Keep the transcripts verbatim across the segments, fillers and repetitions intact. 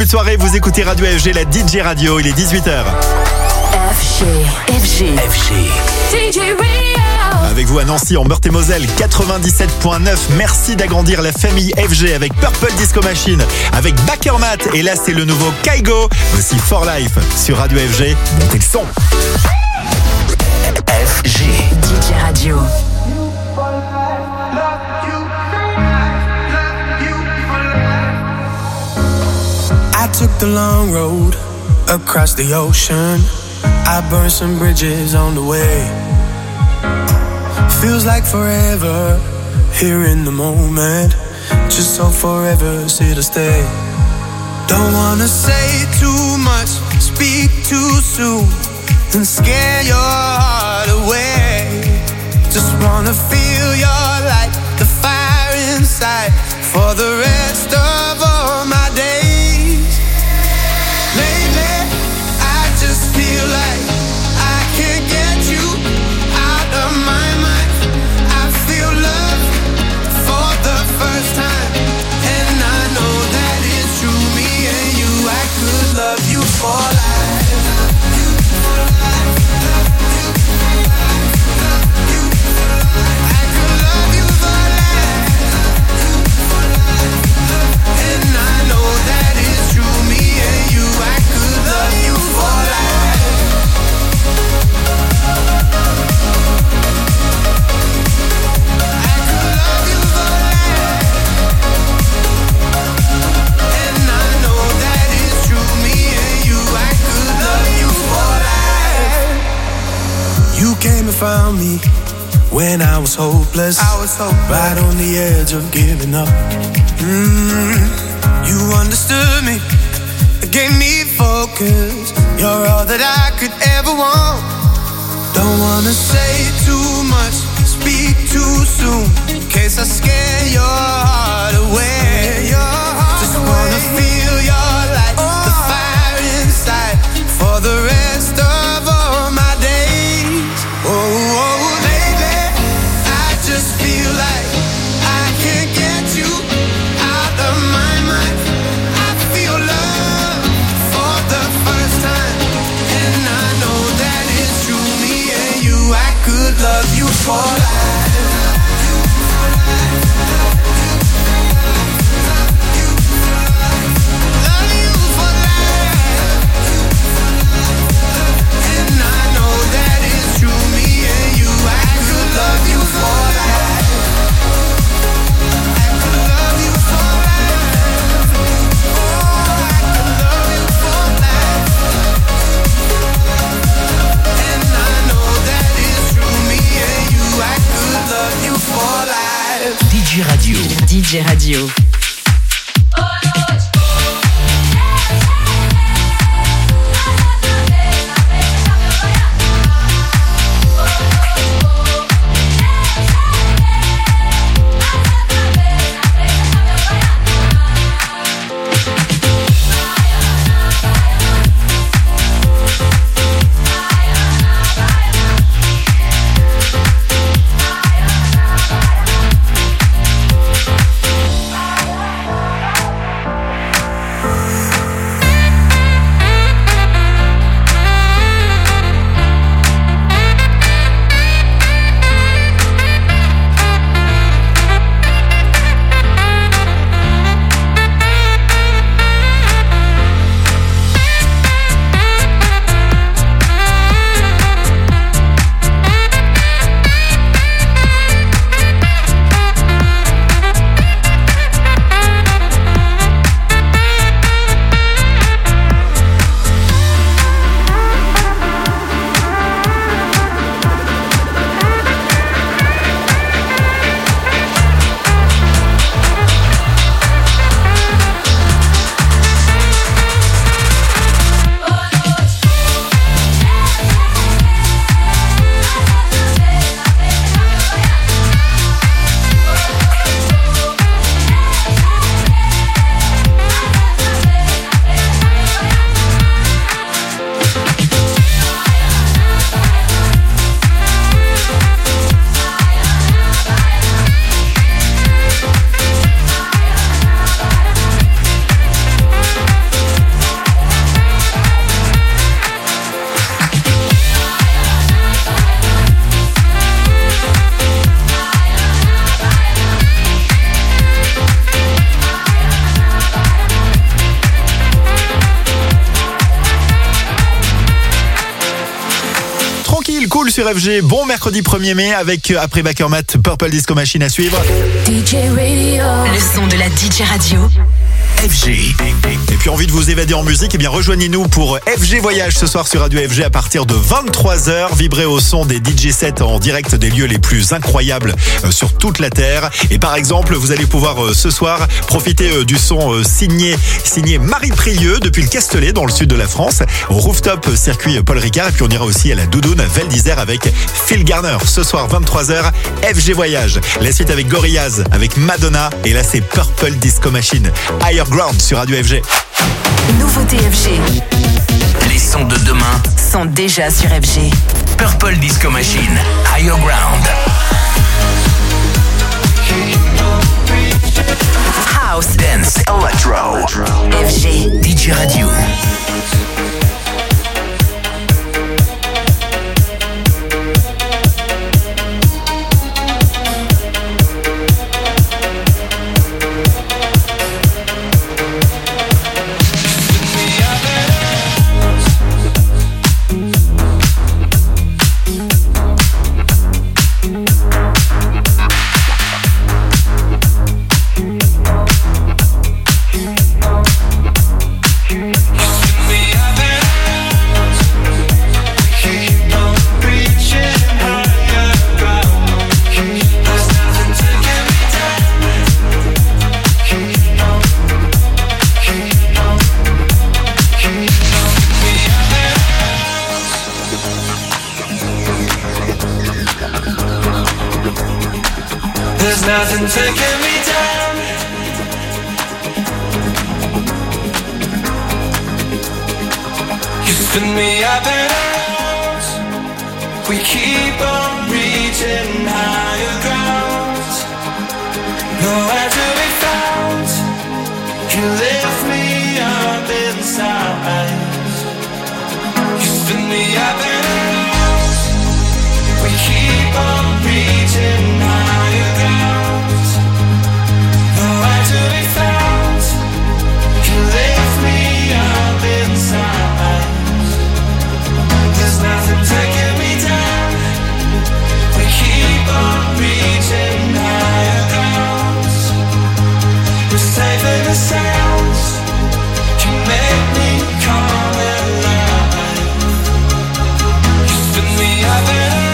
soirée, vous écoutez Radio F G, la D J Radio, il est dix-huit heures. F G, F G, F G. D J Radio. Avec vous à Nancy, en Meurthe-et-Moselle, quatre-vingt-dix-sept virgule neuf. Merci d'agrandir la famille F G avec Purple Disco Machine, avec Bakermat. Et là, c'est le nouveau Kaigo, aussi For Life sur Radio F G. Montez le son. F G. D J Radio. I took the long road across the ocean. I burned some bridges on the way. Feels like forever here in the moment. Just so forever's here to stay. Don't wanna say too much, speak too soon, and scare your heart away. Just wanna feel your light, the fire inside, for the rest of all my days. Lately, I just feel like I can't get you out of my mind. I feel love for the first time, and I know that it's true. Me and you, I could love you for life. Came and found me when I was hopeless. I was hopeless. Right on the edge of giving up. Mm, you understood me, gave me focus. You're all that I could ever want. Don't wanna say too much, speak too soon, in case I scare your heart away. Your heart Just away. Wanna feel your light, oh. The fire inside, for the rest of all my days. Oh, oh, baby, I just feel like I can't get you out of my mind. I feel love for the first time, and I know that it's true. Me and you, I could love you for life. D J Radio. D J Radio. I tranquille, cool sur F G. Bon mercredi premier mai avec, après Bakermat, Purple Disco Machine à suivre. D J Radio. Le son de la D J Radio. F G. Et puis envie de vous évader en musique, eh bien rejoignez-nous pour F G Voyage ce soir sur Radio F G à partir de vingt-trois heures. Vibrez au son des D J sets en direct des lieux les plus incroyables sur toute la Terre. Et par exemple, vous allez pouvoir ce soir profiter du son signé, signé Marie Prieux depuis le Castellet dans le sud de la France, au rooftop circuit Paul Ricard. Et puis on ira aussi à la Doudoune à Val d'Isère avec Phil Garner. Ce soir vingt-trois heures, F G Voyage. La suite avec Gorillaz, avec Madonna. Et là c'est Purple Disco Machine. Higher Ground sur Radio F G. Nouveauté F G. Les sons de demain sont déjà sur F G. Purple Disco Machine, Higher Ground. House, Dance, Electro. F G. D J Radio. There's nothing taking me down. You spin me up and out. We keep on reaching higher ground. Nowhere to be found. You lift me up inside. You spin me up and out. We keep on reaching higher ground. Nowhere to be found. You lift me up inside. There's nothing taking me down. We keep on reaching higher ground. We're safe in the sounds. You make me come alive. You spin me up and out.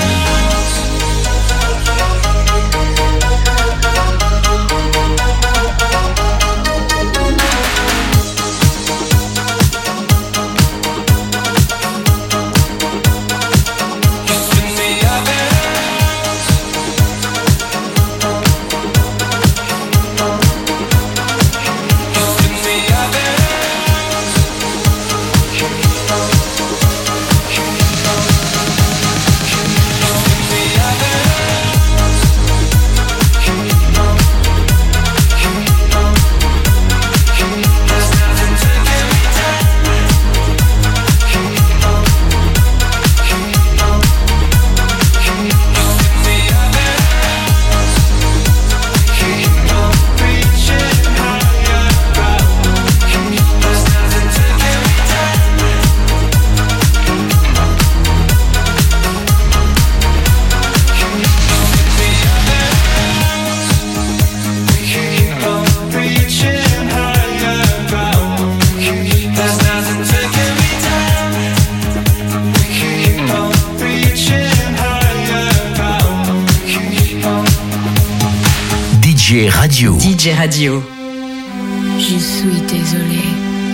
D J Radio. D J Radio. Je suis désolé.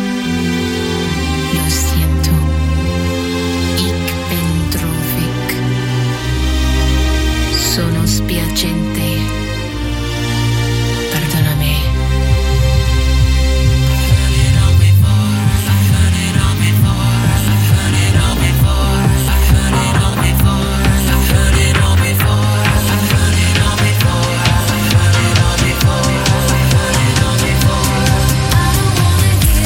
Lo siento. Ich bin traurig. Sono spiacente. Perdonami. I don't wanna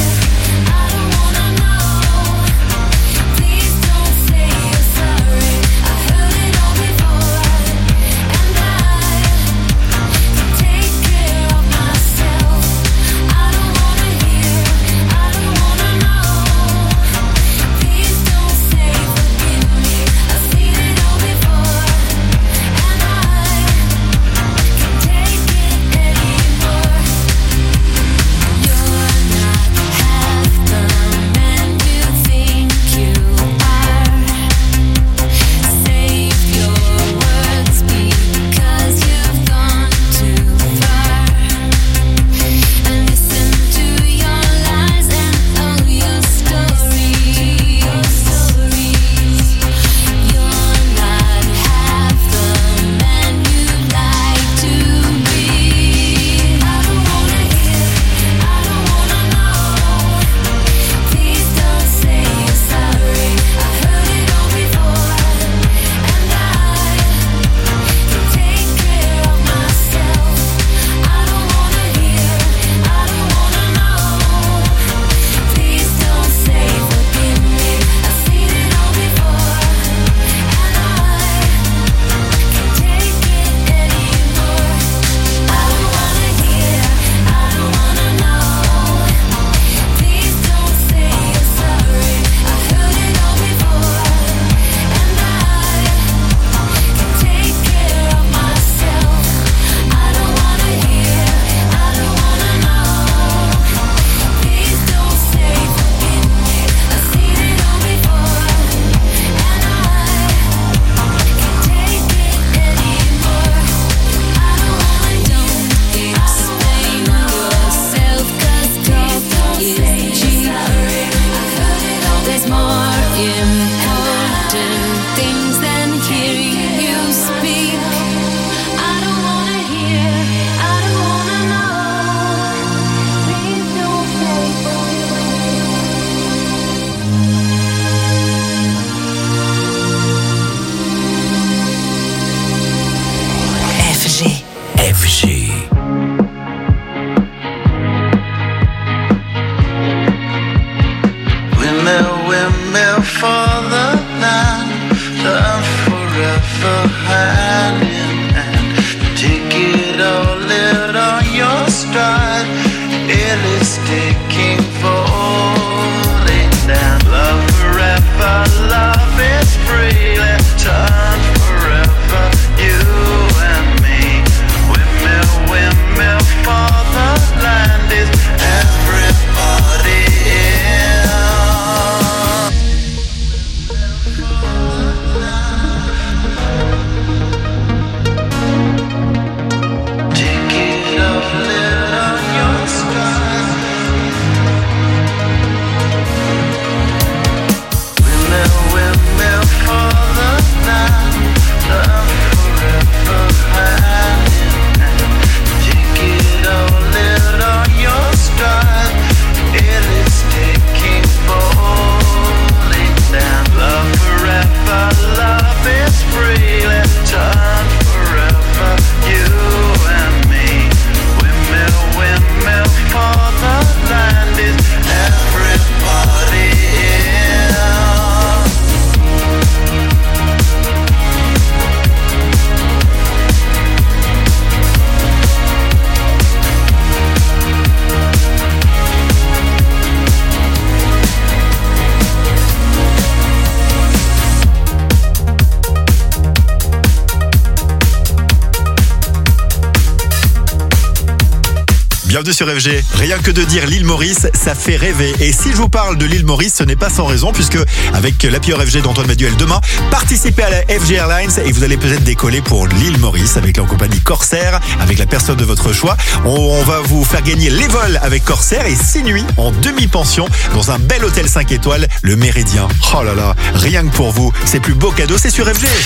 Bienvenue sur F G. Rien que de dire l'île Maurice, ça fait rêver. Et si je vous parle de l'île Maurice, ce n'est pas sans raison, puisque avec l'Happy Hour F G d'Antoine Maduel demain, participez à la F G Airlines et vous allez peut-être décoller pour l'île Maurice avec la compagnie Corsair, avec la personne de votre choix. On, on va vous faire gagner les vols avec Corsair et six nuits en demi-pension dans un bel hôtel cinq étoiles, le Méridien. Oh là là, rien que pour vous, c'est plus beau cadeau, c'est sur F G.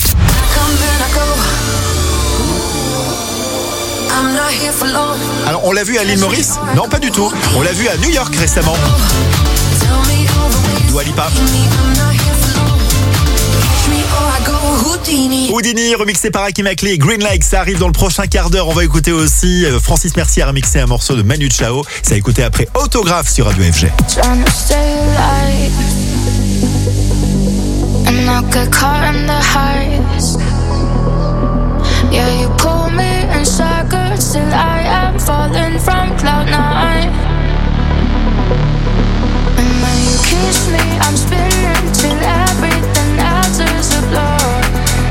Alors on l'a vu à l'île Maurice? Non, pas du tout. On l'a vu à New York récemment. Dua Lipa. Houdini, remixé par Hakim Akli. Green Lake, ça arrive dans le prochain quart d'heure. On va écouter aussi Francis Mercier a remixé un morceau de Manu Chao. Ça a écouté après Autographe sur Radio F G. Yeah, you pull me in circles till I am falling from cloud nine. And when you kiss me, I'm spinning till everything else is a blur.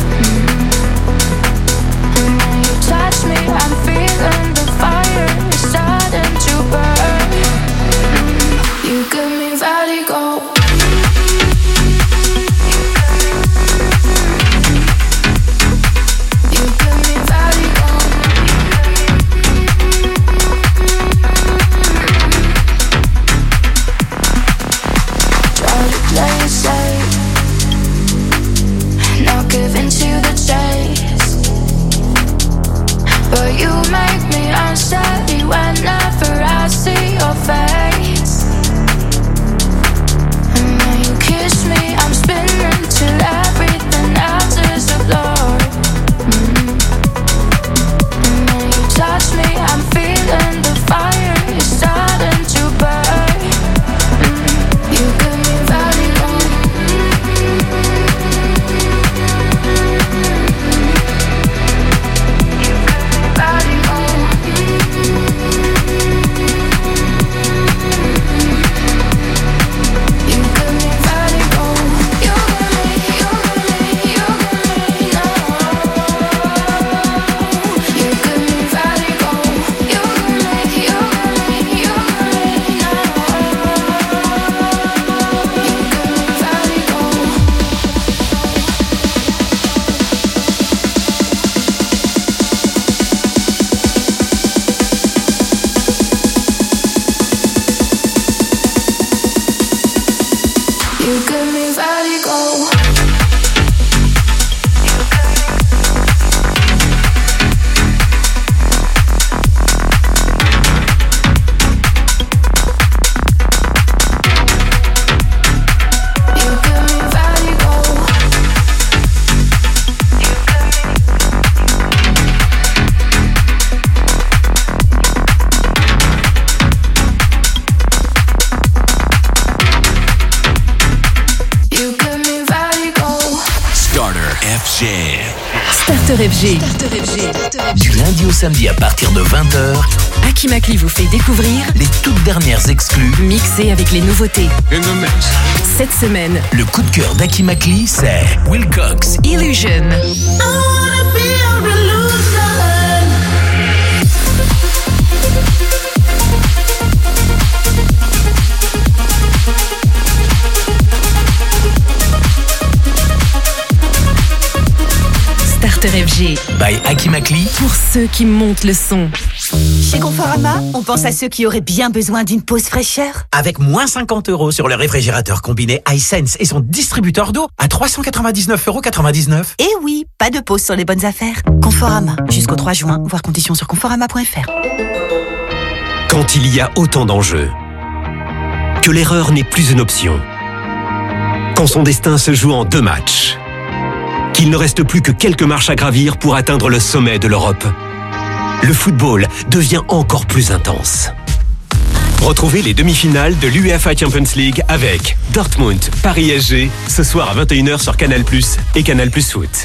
And when you touch me, I'm feeling the fire is starting to burn. You give me vertigo. But you make me unsteady whenever I see your face. And when you kiss me, I'm spinning till everything else is a blur. Mm-hmm. And when you touch me, I'm feeling the fire is starting to burn. Mm-hmm. You give me vertigo. Starter F G. Starter F G. Du lundi au samedi à partir de vingt heures, Hakim Akli vous fait découvrir les toutes dernières exclus mixées avec les nouveautés. In the mix. Cette semaine, le coup de cœur d'Hakim Akli, c'est Will Cox, Illusion. Starter F G. By Hakim Akli. Pour ceux qui montent le son. Chez Conforama, on pense à ceux qui auraient bien besoin d'une pause fraîcheur. Avec moins cinquante euros sur le réfrigérateur combiné iSense et son distributeur d'eau à trois cent quatre-vingt-dix-neuf euros quatre-vingt-dix-neuf. Et oui, pas de pause sur les bonnes affaires. Conforama, jusqu'au trois juin, voir conditions sur conforama point f r. Quand il y a autant d'enjeux, que l'erreur n'est plus une option, quand son destin se joue en deux matchs, qu'il ne reste plus que quelques marches à gravir pour atteindre le sommet de l'Europe, le football devient encore plus intense. Retrouvez les demi-finales de l'UEFA Champions League avec Dortmund, Paris S G, ce soir à vingt et une heures sur Canal plus, et Canal plus Foot.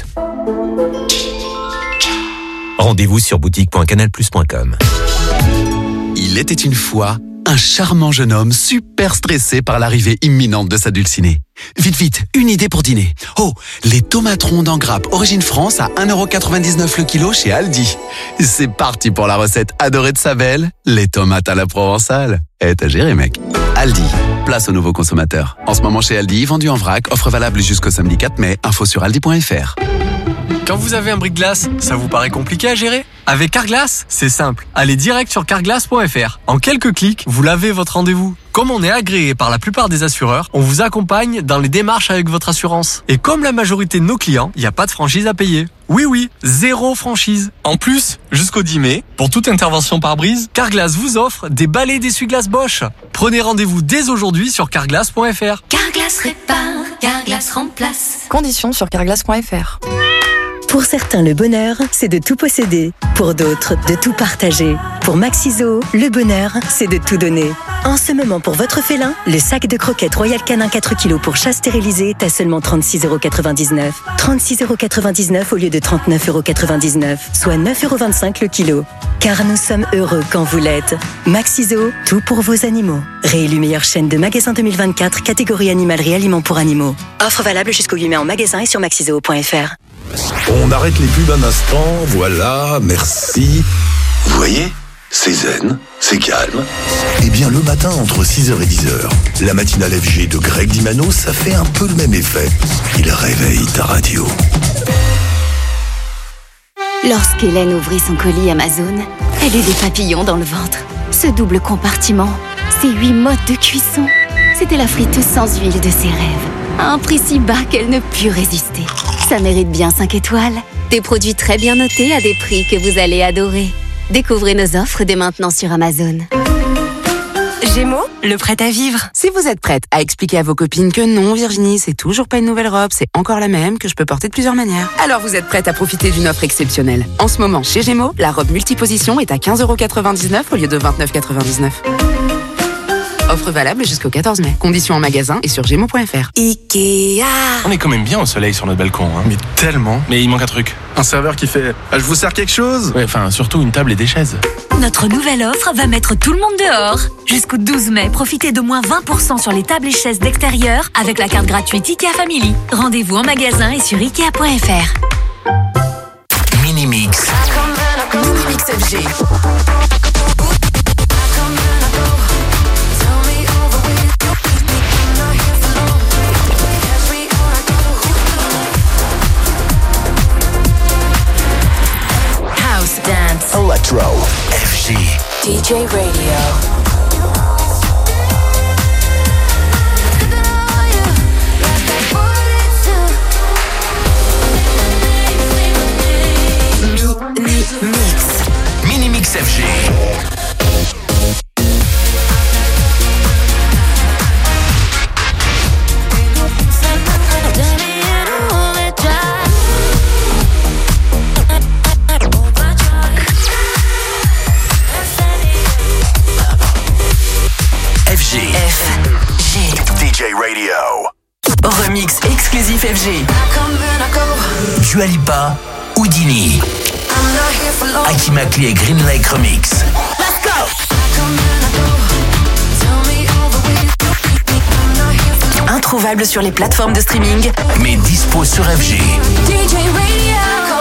Rendez-vous sur boutique point canal plus point com. Il était une fois Un charmant jeune homme super stressé par l'arrivée imminente de sa dulcinée. Vite, vite, une idée pour dîner. Oh, les tomates rondes en grappe Origine France à un euro quatre-vingt-dix-neuf le kilo chez Aldi. C'est parti pour la recette adorée de sa belle, les tomates à la provençale. Eh, t'as géré, mec. Aldi, place aux nouveaux consommateurs. En ce moment chez Aldi, vendu en vrac, offre valable jusqu'au samedi quatre mai. Info sur aldi point f r. Quand vous avez un bris-de-glace, ça vous paraît compliqué à gérer ? Avec Carglass, c'est simple. Allez direct sur carglass point f r. En quelques clics, vous lavez votre rendez-vous. Comme on est agréé par la plupart des assureurs, on vous accompagne dans les démarches avec votre assurance. Et comme la majorité de nos clients, il n'y a pas de franchise à payer. Oui, oui, zéro franchise. En plus, jusqu'au dix mai, pour toute intervention par brise, Carglass vous offre des balais d'essuie-glace Bosch. Prenez rendez-vous dès aujourd'hui sur carglass point f r. Carglass répare, Carglass remplace. Conditions sur carglass point f r. Pour certains, le bonheur, c'est de tout posséder. Pour d'autres, de tout partager. Pour Maxiso, le bonheur, c'est de tout donner. En ce moment, pour votre félin, le sac de croquettes Royal Canin quatre kilos pour chat stérilisé est à seulement trente-six euros quatre-vingt-dix-neuf. trente-six euros quatre-vingt-dix-neuf au lieu de trente-neuf euros quatre-vingt-dix-neuf, soit neuf euros vingt-cinq le kilo. Car nous sommes heureux quand vous l'êtes. Maxiso, tout pour vos animaux. Réélu meilleure chaîne de magasins deux mille vingt-quatre, catégorie animalerie aliments pour animaux. Offre valable jusqu'au huit mai en magasin et sur maxiso point f r. On arrête les pubs un instant, voilà, merci. Vous voyez, c'est zen, c'est calme. Eh bien, le matin, entre six heures et dix heures, la matinale F G de Greg Dimano, ça fait un peu le même effet. Il réveille ta radio. Lorsqu'Hélène ouvrit son colis Amazon, elle eut des papillons dans le ventre. Ce double compartiment, ces huit modes de cuisson, c'était la friteuse sans huile de ses rêves. À un prix si bas qu'elle ne put résister. Ça mérite bien cinq étoiles. Des produits très bien notés à des prix que vous allez adorer. Découvrez nos offres dès maintenant sur Amazon. Gémeaux, le prêt à vivre. Si vous êtes prête à expliquer à vos copines que non, Virginie, c'est toujours pas une nouvelle robe, c'est encore la même, que je peux porter de plusieurs manières, alors vous êtes prête à profiter d'une offre exceptionnelle. En ce moment, chez Gémeaux, la robe multiposition est à quinze euros quatre-vingt-dix-neuf au lieu de vingt-neuf euros quatre-vingt-dix-neuf. Offre valable jusqu'au quatorze mai. Conditions en magasin et sur gémeaux point f r. Ikea. On est quand même bien au soleil sur notre balcon, hein. Mais tellement. Mais il manque un truc. Un serveur qui fait ah, « Je vous sers quelque chose ?» Ouais, enfin, surtout une table et des chaises. Notre nouvelle offre va mettre tout le monde dehors. Jusqu'au douze mai, profitez de moins vingt pour cent sur les tables et chaises d'extérieur avec la carte gratuite Ikea Family. Rendez-vous en magasin et sur ikea point f r. Minimix. Minimix F G. Dance. Electro. F G. D J Radio. Minimix F G. D J Radio. Remix exclusif F G. Dua Lipa, Houdini. Hakim Akli et Green Lake Remix. Let's go. Introuvable sur les plateformes de streaming, mais dispo sur F G. D J Radio.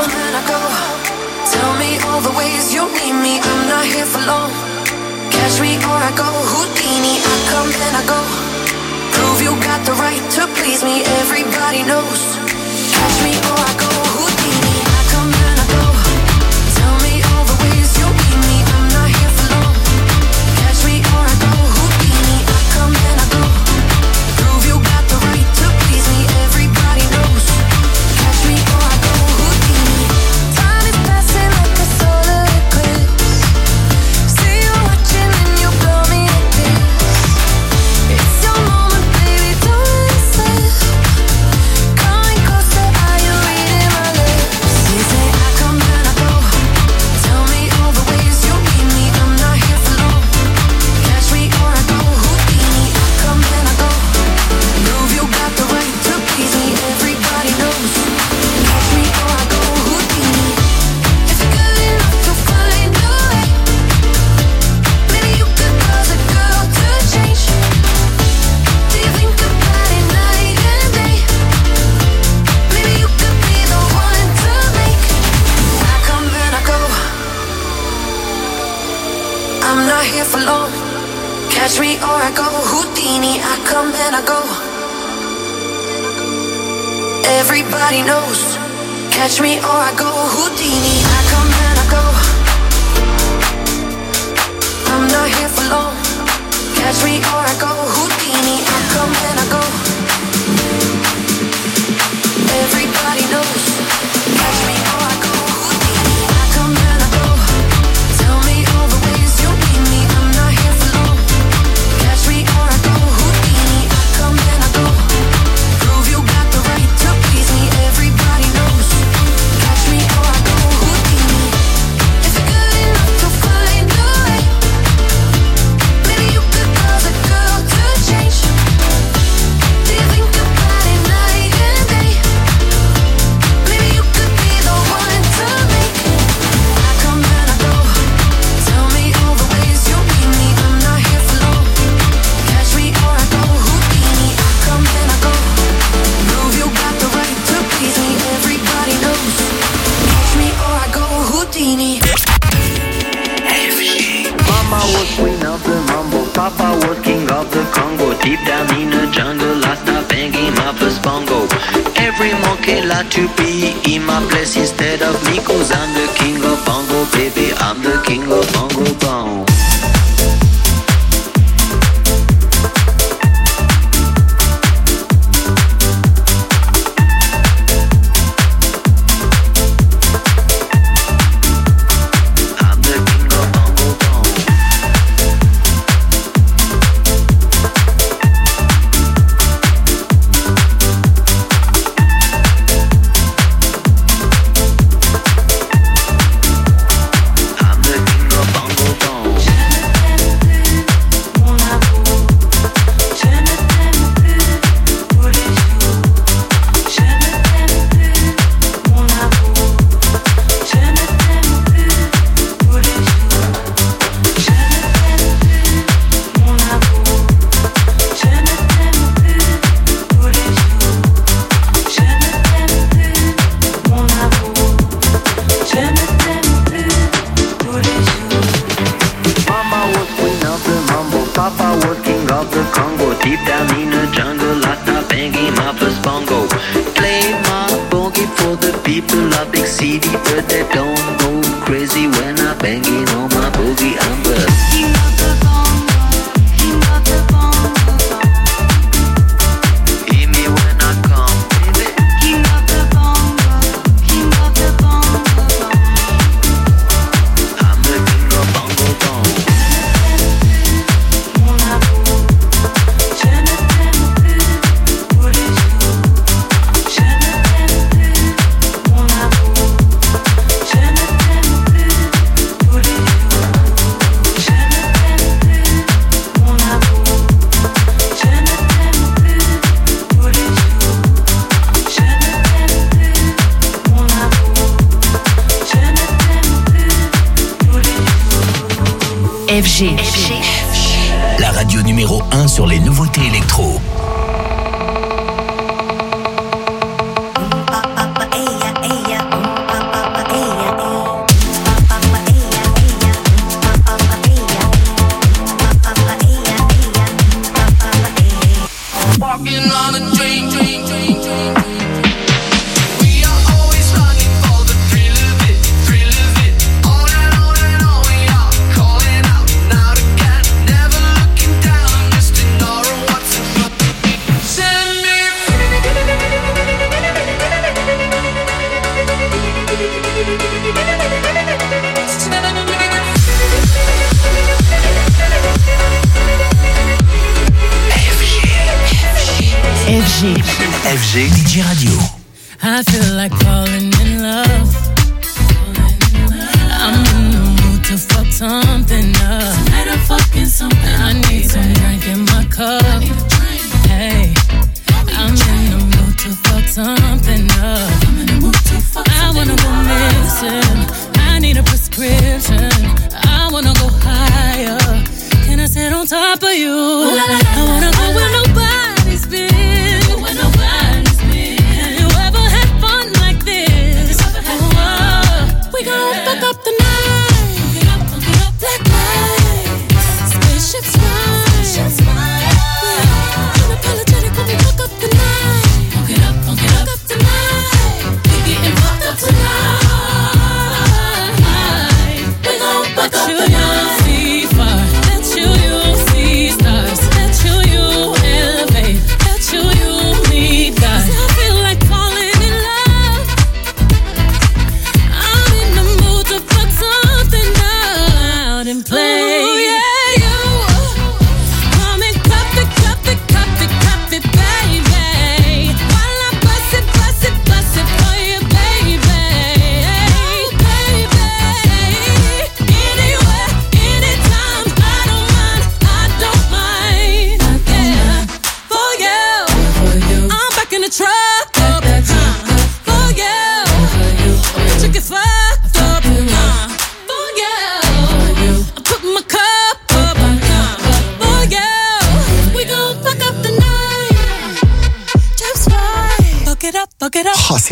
Tell me all the ways you need me. I'm not here for long. Catch me or I go Houdini. I come and I go. Prove you got the right to please me. Everybody knows. Catch me or I go Houdini. I come and I go. Tell me all the ways you need me. I'm not here for long. Catch me or I go Houdini. I come and I go. Prove you got the right to please me. Everybody knows. Catch me or I go Houdini. Time is passing like a solar eclipse. See you watching and you blow me a kiss. It's your moment, baby, don't miss it. Call me here for long. Catch me or I go Houdini. I come and I go. Everybody knows. Catch me or I go Houdini. I come and I go. I'm not here for long. Catch me or I go Houdini. I come and I go. Everybody knows. Catch me or I go Houdini. I come and I go. Tell me all the ways you need me. I'm not here for long. Catch me or I go Houdini. I come and I go. Prove you got the right to please me. Everybody knows. Catch me or I go Houdini. If you're good enough to find a way, maybe you could cause a girl to change. Do you think about it night and day? Maybe you could be the one to make. I come and I go. Tell me all the ways you need me. I'm not here for long. Catch me or I go Houdini. I come and I go. Prove you got the right to please me. Everybody knows. Catch me or I go Houdini. Mama was queen of the mambo, Papa was king of the Congo. Deep down in the jungle, I start banging my first bongo. Every monkey like to be in my place instead of me, cause I'm the king of bongo, baby, I'm the king of bongo bong. F G. La radio numéro un sur les nouveautés électro. F G D J Radio. I feel like falling in love. I'm in the mood to fuck something up. Tonight I'm fucking something. I need some drink in my cup. Hey, I'm in the mood to fuck something up. I wanna go missing. I need a prescription. I wanna go higher. Can I sit on top of you? I wanna go where nobody's been. We gon' fuck up the night. Black lights.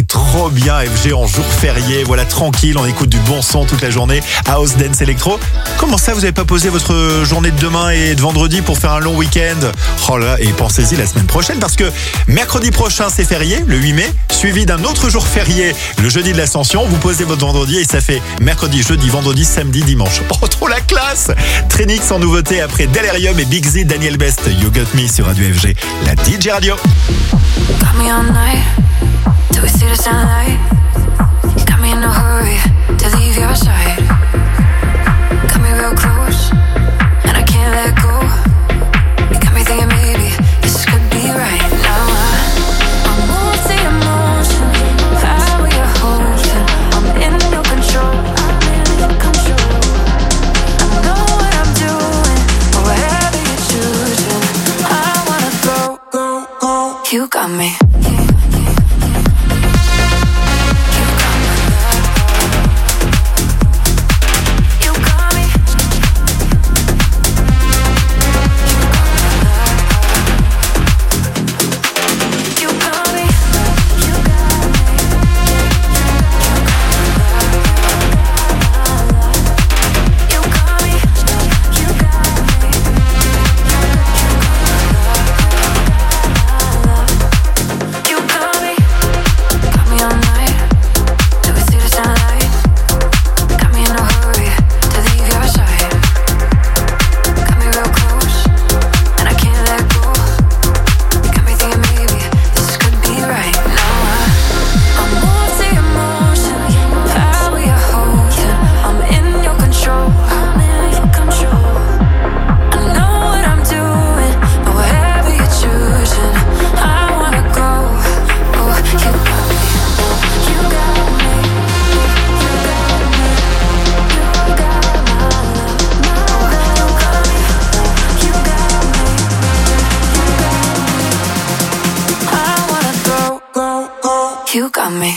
c'est trop bien F G en jour férié. Voilà, tranquille, on écoute du bon son toute la journée. House, dance, électro. Comment ça, vous n'avez pas posé votre journée de demain et de vendredi pour faire un long week-end? Oh là, et pensez-y la semaine prochaine parce que mercredi prochain, c'est férié, le huit mai, suivi d'un autre jour férié, le jeudi de l'Ascension. Vous posez votre vendredi et ça fait mercredi, jeudi, vendredi, samedi, dimanche. Oh, trop la classe! Trinix en nouveauté après Delirium et Big Z, Daniel Best. You Got Me sur Radio F G, la D J Radio. Got me all night, till we see the sunlight. Got me in a hurry to leave your side. Got me real close, and I can't let go. You got me thinking maybe this could be right now. I'm moved to emotion, how you're holding. I'm in your control, I'm in your control. I know what I'm doing, or whatever you're choosing. I wanna go, go, go. You got me. You got me.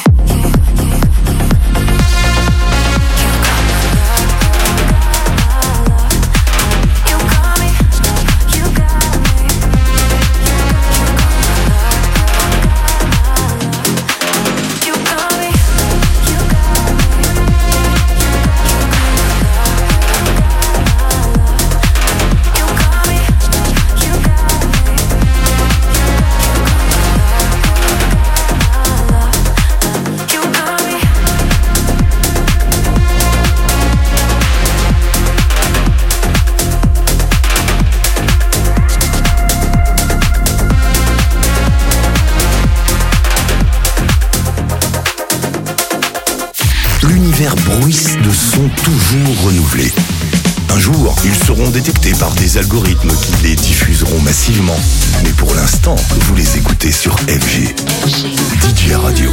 Bruissent de sons toujours renouvelés. Un jour, ils seront détectés par des algorithmes qui les diffuseront massivement. Mais pour l'instant, vous les écoutez sur F G. D J Radio.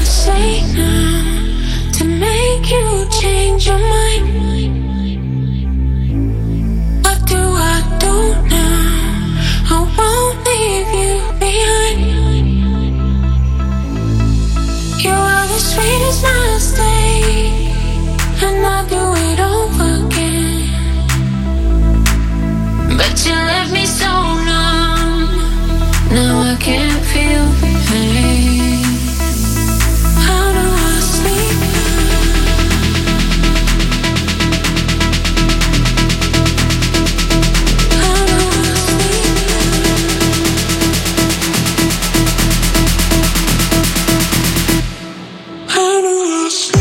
And I'll do it over again. But you left me so numb. Now I can't feel the pain. How do I sleep? How do I sleep? How do I sleep?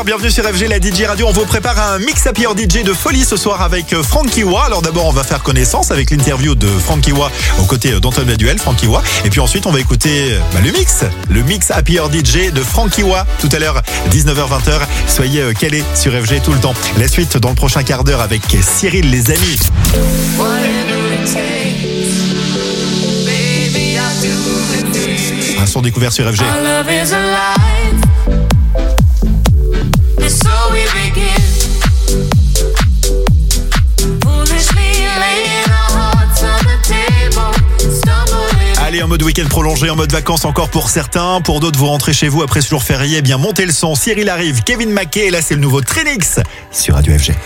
bienvenue sur F G, la D J Radio. On vous prépare un mix Happy Hour D J de folie ce soir avec Frankie Wa. Alors d'abord, on va faire connaissance avec l'interview de Frankie Wa aux côtés d'Antoine Baduel, Frankie Wa. Et puis ensuite, on va écouter bah, le mix, le mix Happy Hour D J de Frankie Wa. Tout à l'heure, dix-neuf heures vingt. Soyez calés sur F G tout le temps. La suite dans le prochain quart d'heure avec Cyril, les amis. Un son découvert sur F G. Allez, en mode week-end prolongé, en mode vacances encore pour certains. Pour d'autres, vous rentrez chez vous après ce jour férié. Eh bien, montez le son. Cyril arrive, Kevin Mackey. Et là, c'est le nouveau Trinix sur Radio F G.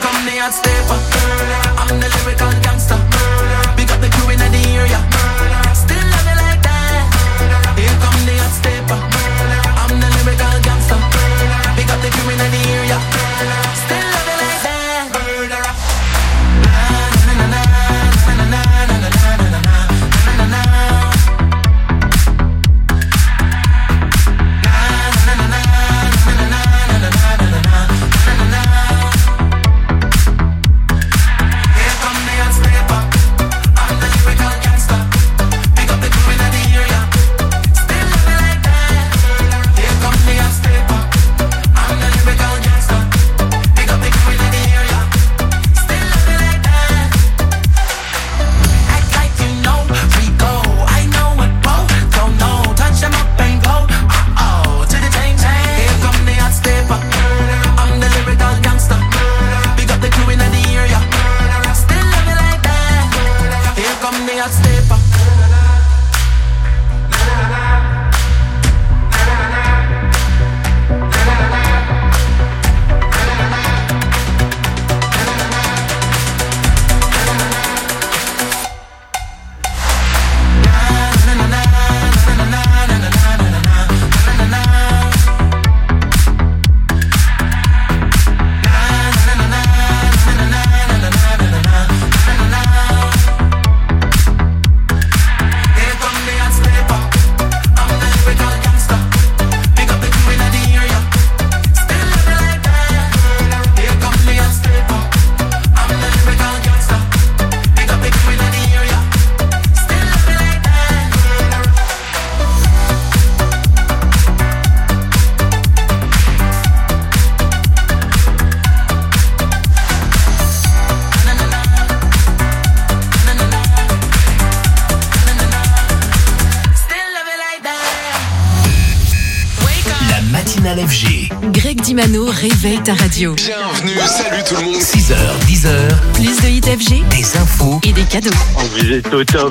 F G. Greg Dimano réveille ta radio. Bienvenue, salut tout le monde. six heures, dix heures. Plus de hits F G. Des infos. Et des cadeaux. Vous êtes au top.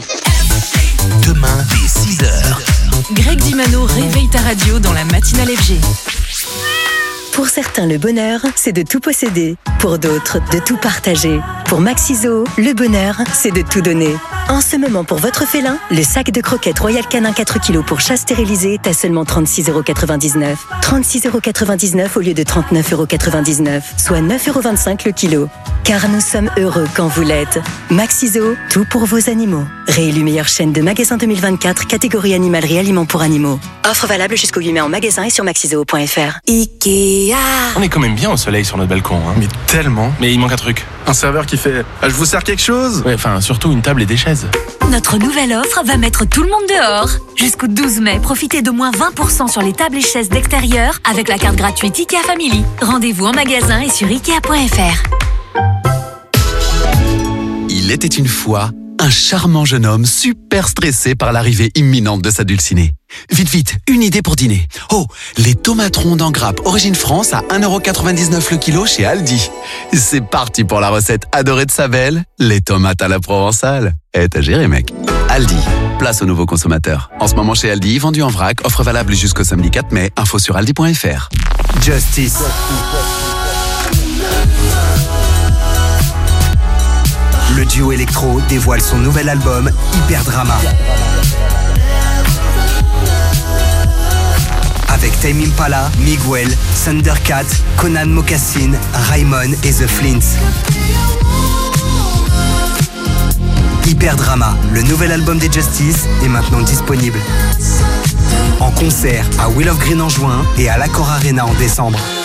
Demain, dès six heures. Greg Dimano réveille ta radio dans la matinale F G. Pour certains, le bonheur, c'est de tout posséder. Pour d'autres, de tout partager. Pour Maxiso, le bonheur, c'est de tout donner. En ce moment, pour votre félin, le sac de croquettes Royal Canin quatre kilos pour chat stérilisé est à seulement trente-six euros quatre-vingt-dix-neuf. trente-six euros quatre-vingt-dix-neuf au lieu de trente-neuf euros quatre-vingt-dix-neuf, soit neuf euros vingt-cinq le kilo. Car nous sommes heureux quand vous l'êtes. Maxiso, tout pour vos animaux. Réélu meilleure chaîne de magasins deux mille vingt-quatre, catégorie animalerie aliments pour animaux. Offre valable jusqu'au huit mai en magasin et sur maxiso point f r. Ikea. On est quand même bien au soleil sur notre balcon, hein. Mais tellement. Mais il manque un truc. Un serveur qui fait ah, « Je vous sers quelque chose ?» Ouais, enfin, surtout une table et des chaises. Notre nouvelle offre va mettre tout le monde dehors. Jusqu'au douze mai, profitez de moins vingt pour cent sur les tables et chaises d'extérieur avec la carte gratuite Ikea Family. Rendez-vous en magasin et sur ikea point f r. Il était une fois un charmant jeune homme super stressé par l'arrivée imminente de sa dulcinée. Vite, vite, une idée pour dîner. Oh, les tomates rondes en grappe Origine France à un euro quatre-vingt-dix-neuf le kilo chez Aldi. C'est parti pour la recette adorée de sa belle, les tomates à la provençale. Eh, t'as géré, mec. Aldi, place aux nouveaux consommateurs. En ce moment chez Aldi, vendu en vrac, offre valable jusqu'au samedi quatre mai. Info sur aldi point f r. Justice. Le duo électro dévoile son nouvel album Hyper Drama. Avec Tame Impala, Miguel, Thundercat, Conan Mocassin, Raymond et The Flints. Hyper Drama, le nouvel album des Justice, est maintenant disponible. En concert à Will of Green en juin et à l'Accor Arena en décembre.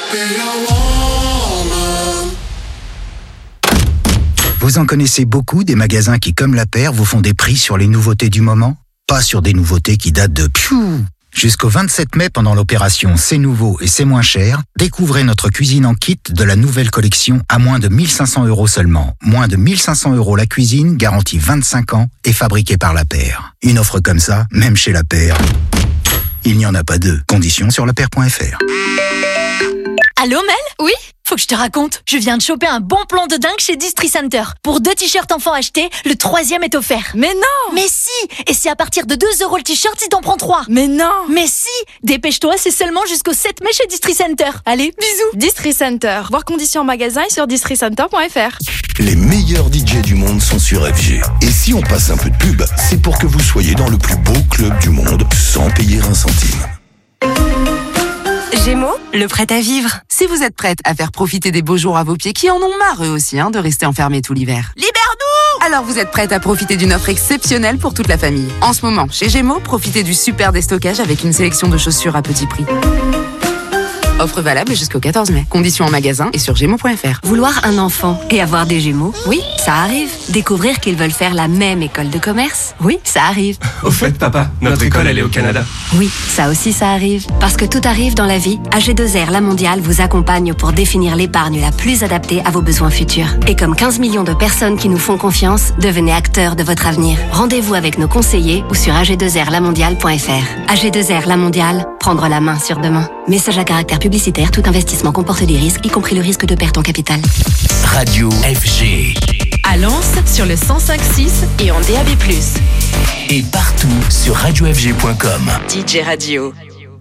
Vous en connaissez beaucoup des magasins qui, comme La Paire, vous font des prix sur les nouveautés du moment? Pas sur des nouveautés qui datent de piou. Jusqu'au vingt-sept mai, pendant l'opération C'est nouveau et c'est moins cher, découvrez notre cuisine en kit de la nouvelle collection à moins de mille cinq cents euros seulement. Moins de mille cinq cents euros la cuisine, garantie vingt-cinq ans et fabriquée par La Paire. Une offre comme ça, même chez La Paire, il n'y en a pas deux. Conditions sur lapaire point f r. Allô Mel? Oui? Faut que je te raconte. Je viens de choper un bon plan de dingue chez Distri Center. Pour deux t-shirts enfants achetés, le troisième est offert. Mais non! Mais si! Et c'est à partir de deux euros le t-shirt si t'en prends trois. Mais non! Mais si! Dépêche-toi, c'est seulement jusqu'au sept mai chez Distri Center. Allez, bisous! Distri Center. Voir conditions en magasin et sur distri center point f r. Les meilleurs D J du monde sont sur F G. Et si on passe un peu de pub, c'est pour que vous soyez dans le plus beau club du monde sans payer un centime. Gémeaux, le prêt à vivre. Si vous êtes prête à faire profiter des beaux jours à vos pieds qui en ont marre eux aussi hein, de rester enfermés tout l'hiver. Libère-nous! Alors vous êtes prête à profiter d'une offre exceptionnelle pour toute la famille. En ce moment, chez Gémeaux, profitez du super déstockage avec une sélection de chaussures à petit prix. Offre valable jusqu'au quatorze mai. Conditions en magasin et sur gémeaux point f r. Vouloir un enfant et avoir des jumeaux, oui, ça arrive. Découvrir qu'ils veulent faire la même école de commerce, oui, ça arrive. Au fait, papa, notre école, elle est au Canada. Oui, ça aussi, ça arrive. Parce que tout arrive dans la vie, A G deux R La Mondiale vous accompagne pour définir l'épargne la plus adaptée à vos besoins futurs. Et comme quinze millions de personnes qui nous font confiance, devenez acteurs de votre avenir. Rendez-vous avec nos conseillers ou sur a g deux r la mondiale point f r. A G deux R La Mondiale, prendre la main sur demain. Message à caractère publicitaire, tout investissement comporte des risques, y compris le risque de perte en capital. Radio F G. À Lens, sur le cent cinq virgule six et en D A B plus. Et partout sur radio f g point com. D J Radio.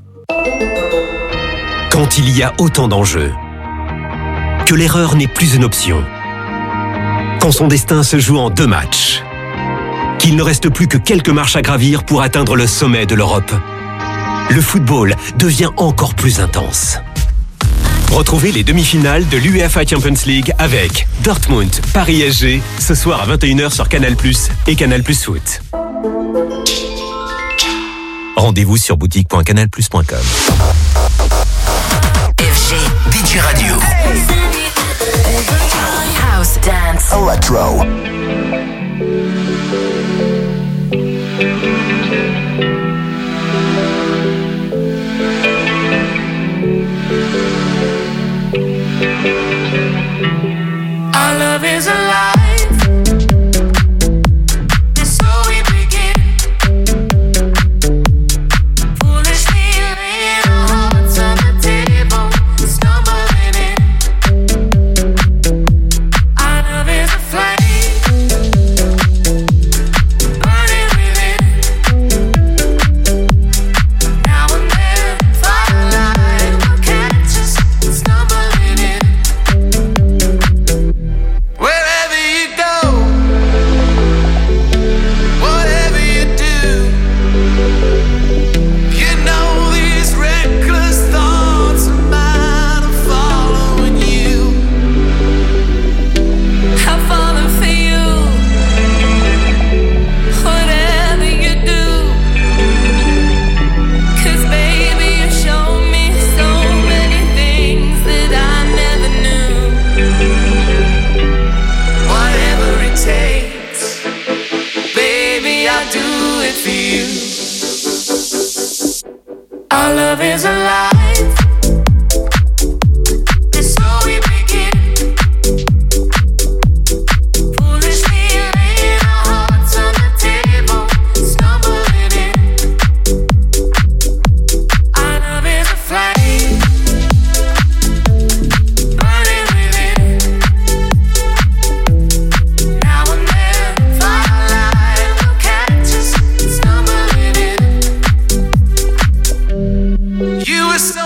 Quand il y a autant d'enjeux, que l'erreur n'est plus une option, quand son destin se joue en deux matchs, qu'il ne reste plus que quelques marches à gravir pour atteindre le sommet de l'Europe, le football devient encore plus intense. Retrouvez les demi-finales de l'UEFA Champions League avec Dortmund, Paris S G, ce soir à vingt et une heures sur Canal plus, et Canal plus Foot. Rendez-vous sur boutique point canal plus point com. F G D J Radio. House, dance, Electro. Our love is alive. And so we begin. Foolishly laying our hearts on the table, stumbling in. Our love is a flame, burning within. Now and then, firelight will catch us stumbling in. Wherever you go, whatever you do, you know these reckless thoughts of mine are following you. I'm falling for you. Whatever you do, 'cause baby you show me so many things that I never knew. Whatever it takes, baby, I'll do it for you. Our love is alive. And so we begin. Foolishly laying our hearts on the table, stumbling in. Our love is a flame, burning within. Now and then, firelight will catch us stumbling in. You were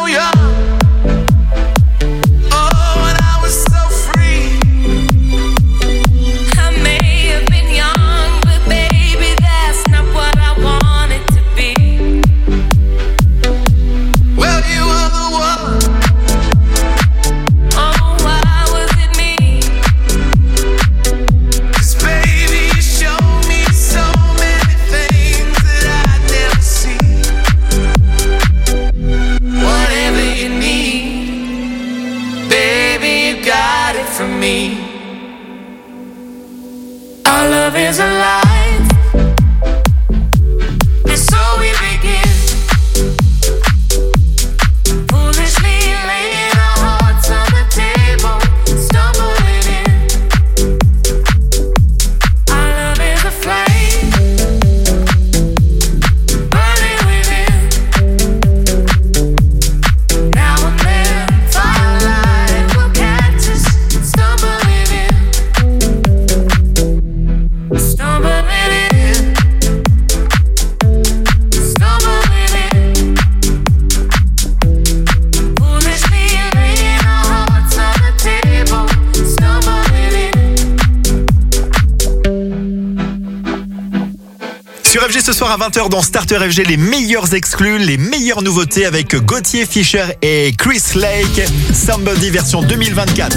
Sur F G ce soir à vingt heures dans Starter F G, les meilleurs exclus, les meilleures nouveautés avec Gauthier Fischer et Chris Lake. Somebody version deux mille vingt-quatre.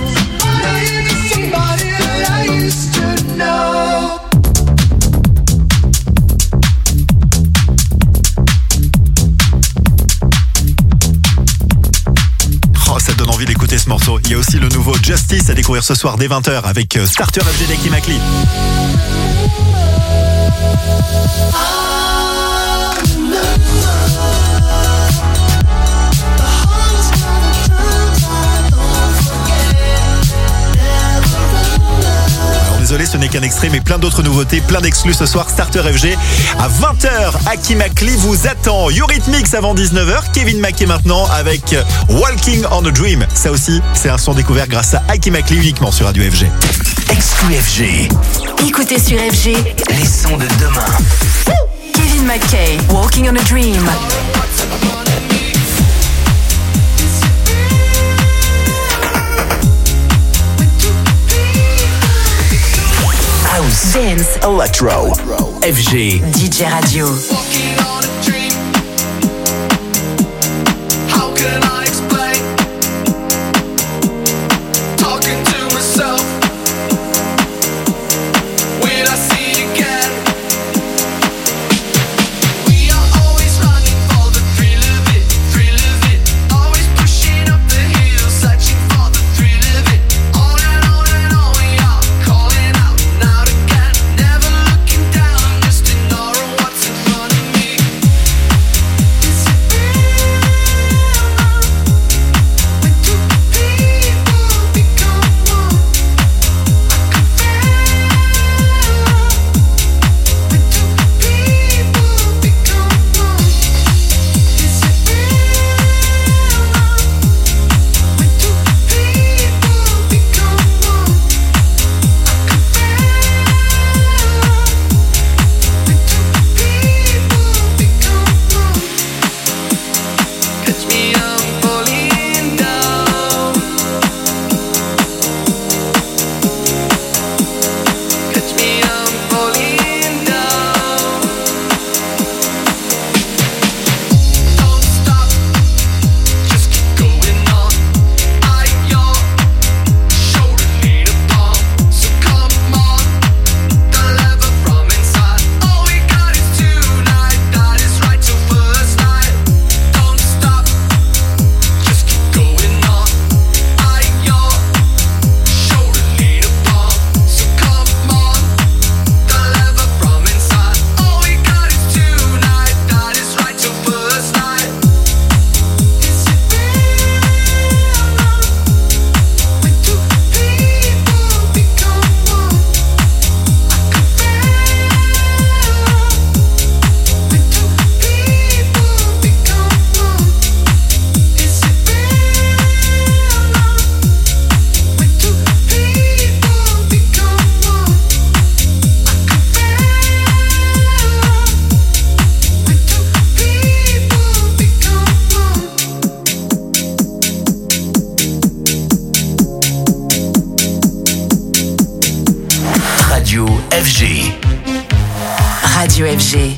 Oh, ça donne envie d'écouter ce morceau. Il y a aussi le nouveau Justice à découvrir ce soir dès vingt heures avec Starter F G d'Aki Makli. Désolé, ce n'est qu'un extrait, mais plein d'autres nouveautés, plein d'exclus ce soir. Starter F G à vingt heures. Aki Makli vous attend. Eurythmics avant dix-neuf heures. Kevin Mackey maintenant avec Walking on a Dream. Ça aussi, c'est un son découvert grâce à Aki Makli uniquement sur Radio F G. Exclu F G. Écoutez sur F G les sons de demain. Kevin Mackey, Walking on a Dream. House, Dance, Electro, F G, D J Radio. Radio F G.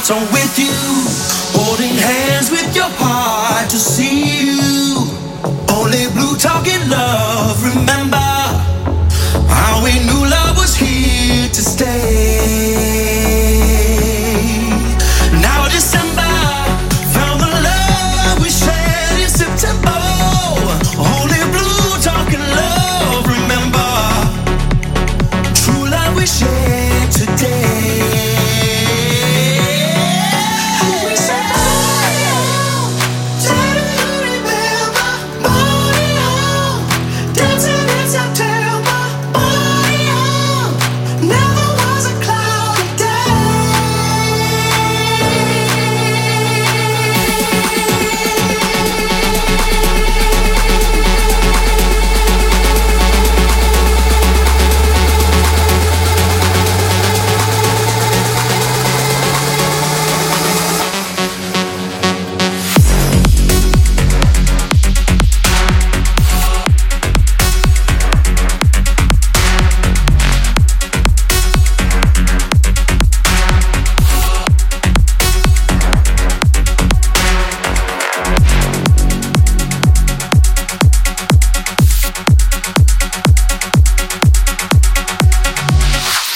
So with you, holding hands with your heart to see you. Only blue talking love.